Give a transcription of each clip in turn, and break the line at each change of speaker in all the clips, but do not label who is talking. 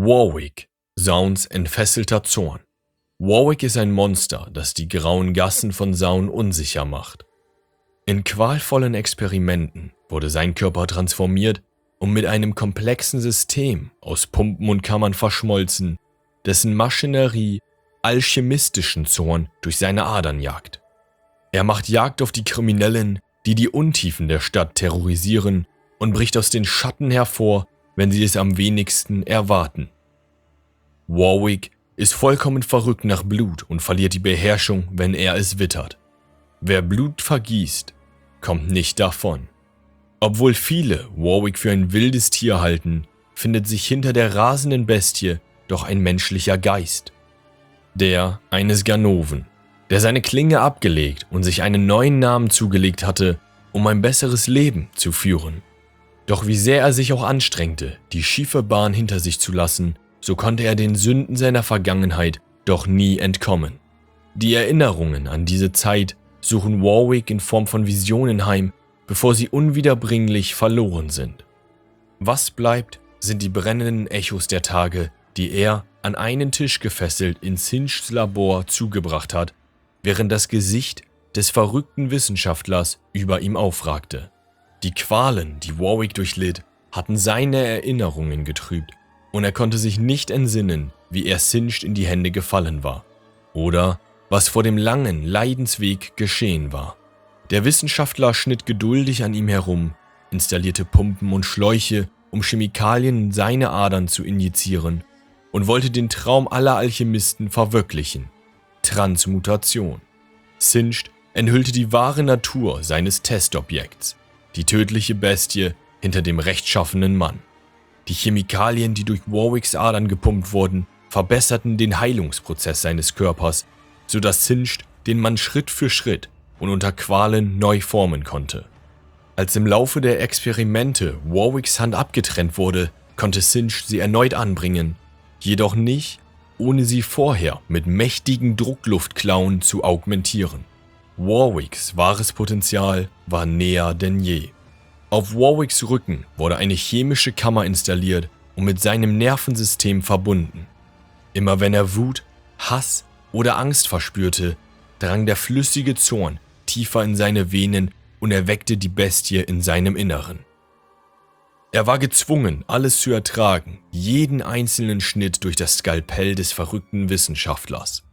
Warwick, Sauns entfesselter Zorn. Warwick ist ein Monster, das die grauen Gassen von Zaun unsicher macht. In qualvollen Experimenten wurde sein Körper transformiert und mit einem komplexen System aus Pumpen und Kammern verschmolzen, dessen Maschinerie alchemistischen Zorn durch seine Adern jagt. Er macht Jagd auf die Kriminellen, die die Untiefen der Stadt terrorisieren, und bricht aus den Schatten hervor, wenn sie es am wenigsten erwarten. Warwick ist vollkommen verrückt nach Blut und verliert die Beherrschung, wenn er es wittert. Wer Blut vergießt, kommt nicht davon. Obwohl viele Warwick für ein wildes Tier halten, findet sich hinter der rasenden Bestie doch ein menschlicher Geist. Der eines Ganoven, der seine Klinge abgelegt und sich einen neuen Namen zugelegt hatte, um ein besseres Leben zu führen. Doch wie sehr er sich auch anstrengte, die schiefe Bahn hinter sich zu lassen, so konnte er den Sünden seiner Vergangenheit doch nie entkommen. Die Erinnerungen an diese Zeit suchen Warwick in Form von Visionen heim, bevor sie unwiederbringlich verloren sind. Was bleibt, sind die brennenden Echos der Tage, die er, an einen Tisch gefesselt, in Sinchs Labor zugebracht hat, während das Gesicht des verrückten Wissenschaftlers über ihm aufragte. Die Qualen, die Warwick durchlitt, hatten seine Erinnerungen getrübt, und er konnte sich nicht entsinnen, wie er Sinch in die Hände gefallen war, oder was vor dem langen Leidensweg geschehen war. Der Wissenschaftler schnitt geduldig an ihm herum, installierte Pumpen und Schläuche, um Chemikalien in seine Adern zu injizieren, und wollte den Traum aller Alchemisten verwirklichen: Transmutation. Sinch enthüllte die wahre Natur seines Testobjekts, die tödliche Bestie hinter dem rechtschaffenen Mann. Die Chemikalien, die durch Warwicks Adern gepumpt wurden, verbesserten den Heilungsprozess seines Körpers, sodass Sinch den Mann Schritt für Schritt und unter Qualen neu formen konnte. Als im Laufe der Experimente Warwicks Hand abgetrennt wurde, konnte Sinch sie erneut anbringen, jedoch nicht, ohne sie vorher mit mächtigen Druckluftklauen zu augmentieren. Warwicks wahres Potenzial war näher denn je. Auf Warwicks Rücken wurde eine chemische Kammer installiert und mit seinem Nervensystem verbunden. Immer wenn er Wut, Hass oder Angst verspürte, drang der flüssige Zorn tiefer in seine Venen und erweckte die Bestie in seinem Inneren. Er war gezwungen, alles zu ertragen, jeden einzelnen Schnitt durch das Skalpell des verrückten Wissenschaftlers.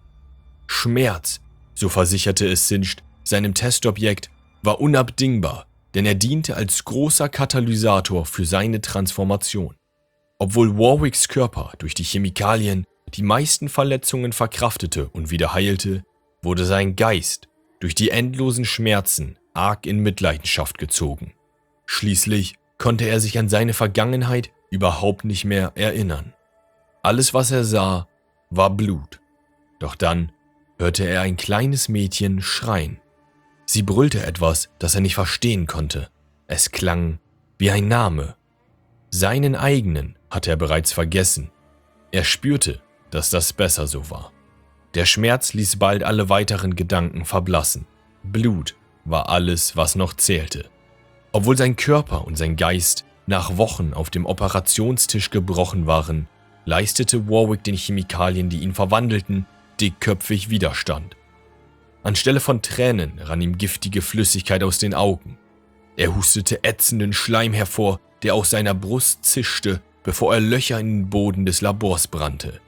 Schmerz, so versicherte es Sinch seinem Testobjekt, war unabdingbar, denn er diente als großer Katalysator für seine Transformation. Obwohl Warwicks Körper durch die Chemikalien die meisten Verletzungen verkraftete und wieder heilte, wurde sein Geist durch die endlosen Schmerzen arg in Mitleidenschaft gezogen. Schließlich konnte er sich an seine Vergangenheit überhaupt nicht mehr erinnern. Alles, was er sah, war Blut. Doch dann hörte er ein kleines Mädchen schreien. Sie brüllte etwas, das er nicht verstehen konnte. Es klang wie ein Name. Seinen eigenen hatte er bereits vergessen. Er spürte, dass das besser so war. Der Schmerz ließ bald alle weiteren Gedanken verblassen. Blut war alles, was noch zählte. Obwohl sein Körper und sein Geist nach Wochen auf dem Operationstisch gebrochen waren, leistete Warwick den Chemikalien, die ihn verwandelten, dickköpfig Widerstand. Anstelle von Tränen rann ihm giftige Flüssigkeit aus den Augen. Er hustete ätzenden Schleim hervor, der aus seiner Brust zischte, bevor er Löcher in den Boden des Labors brannte.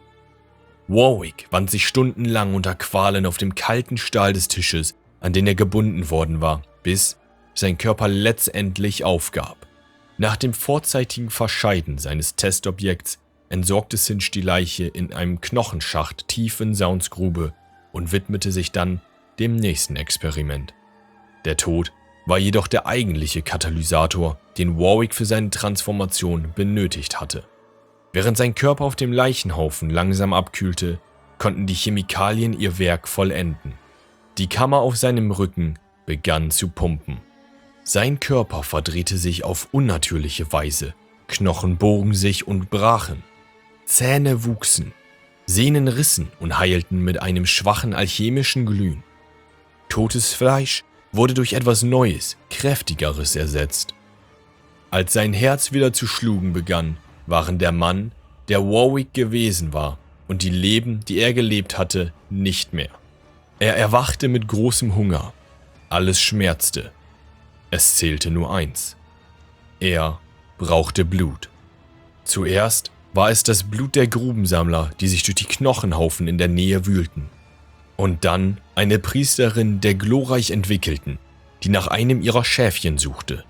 Warwick wand sich stundenlang unter Qualen auf dem kalten Stahl des Tisches, an den er gebunden worden war, bis sein Körper letztendlich aufgab. Nach dem vorzeitigen Verscheiden seines Testobjekts entsorgte Sinch die Leiche in einem Knochenschacht tief in Zauns Grube und widmete sich dann dem nächsten Experiment. Der Tod war jedoch der eigentliche Katalysator, den Warwick für seine Transformation benötigt hatte. Während sein Körper auf dem Leichenhaufen langsam abkühlte, konnten die Chemikalien ihr Werk vollenden. Die Kammer auf seinem Rücken begann zu pumpen. Sein Körper verdrehte sich auf unnatürliche Weise, Knochen bogen sich und brachen, Zähne wuchsen, Sehnen rissen und heilten mit einem schwachen alchemischen Glühen. Totes Fleisch wurde durch etwas Neues, Kräftigeres ersetzt. Als sein Herz wieder zu schlagen begann, waren der Mann der Warwick gewesen war und die Leben, die er gelebt hatte, nicht mehr. Er erwachte mit großem Hunger. Alles schmerzte. Es zählte nur eins. Er brauchte Blut. Zuerst war es das Blut der Grubensammler, die sich durch die Knochenhaufen in der Nähe wühlten. Und dann eine Priesterin der glorreich Entwickelten, die nach einem ihrer Schäfchen suchte.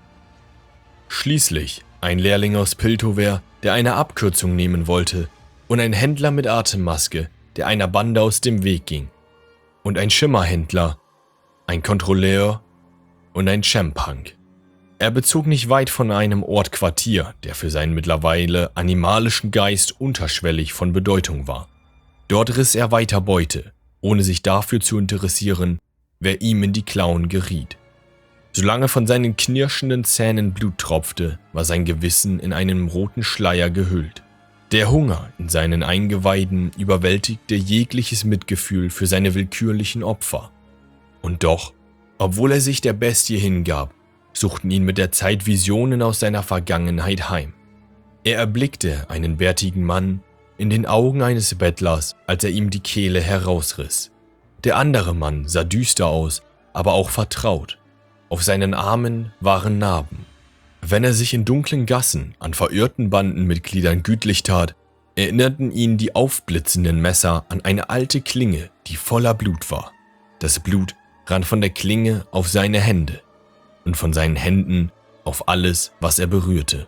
Schließlich ein Lehrling aus Piltover, der eine Abkürzung nehmen wollte, und ein Händler mit Atemmaske, der einer Bande aus dem Weg ging. Und ein Schimmerhändler, ein Kontrolleur und ein Champunk. Er bezog nicht weit von einem Ort Quartier, der für seinen mittlerweile animalischen Geist unterschwellig von Bedeutung war. Dort riss er weiter Beute, ohne sich dafür zu interessieren, wer ihm in die Klauen geriet. Solange von seinen knirschenden Zähnen Blut tropfte, war sein Gewissen in einen roten Schleier gehüllt. Der Hunger in seinen Eingeweiden überwältigte jegliches Mitgefühl für seine willkürlichen Opfer. Und doch, obwohl er sich der Bestie hingab, suchten ihn mit der Zeit Visionen aus seiner Vergangenheit heim. Er erblickte einen bärtigen Mann in den Augen eines Bettlers, als er ihm die Kehle herausriss. Der andere Mann sah düster aus, aber auch vertraut. Auf seinen Armen waren Narben. Wenn er sich in dunklen Gassen an verirrten Bandenmitgliedern gütlich tat, erinnerten ihn die aufblitzenden Messer an eine alte Klinge, die voller Blut war. Das Blut rann von der Klinge auf seine Hände und von seinen Händen auf alles, was er berührte.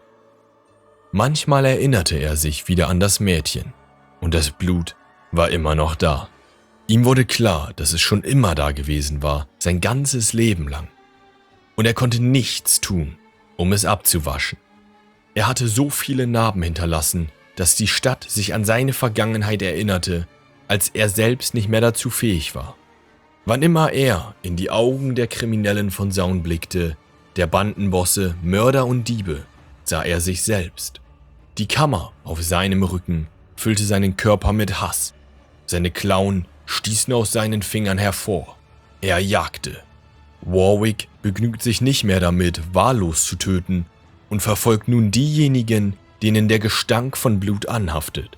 Manchmal erinnerte er sich wieder an das Mädchen und das Blut war immer noch da. Ihm wurde klar, dass es schon immer da gewesen war, sein ganzes Leben lang. Und er konnte nichts tun, um es abzuwaschen. Er hatte so viele Narben hinterlassen, dass die Stadt sich an seine Vergangenheit erinnerte, als er selbst nicht mehr dazu fähig war. Wann immer er in die Augen der Kriminellen von Zaun blickte, der Bandenbosse, Mörder und Diebe, sah er sich selbst. Die Kammer auf seinem Rücken füllte seinen Körper mit Hass. Seine Klauen stießen aus seinen Fingern hervor. Er jagte. Warwick begnügt sich nicht mehr damit, wahllos zu töten und verfolgt nun diejenigen, denen der Gestank von Blut anhaftet.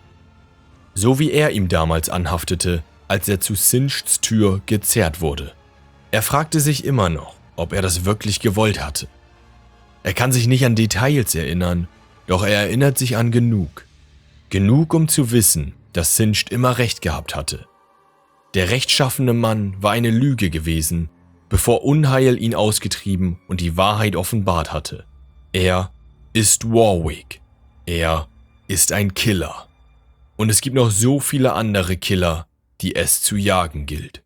So wie er ihm damals anhaftete, als er zu Sinchs Tür gezerrt wurde. Er fragte sich immer noch, ob er das wirklich gewollt hatte. Er kann sich nicht an Details erinnern, doch er erinnert sich an genug. Genug, um zu wissen, dass Sinch immer recht gehabt hatte. Der rechtschaffene Mann war eine Lüge gewesen, bevor Unheil ihn ausgetrieben und die Wahrheit offenbart hatte. Er ist Warwick. Er ist ein Killer. Und es gibt noch so viele andere Killer, die es zu jagen gilt.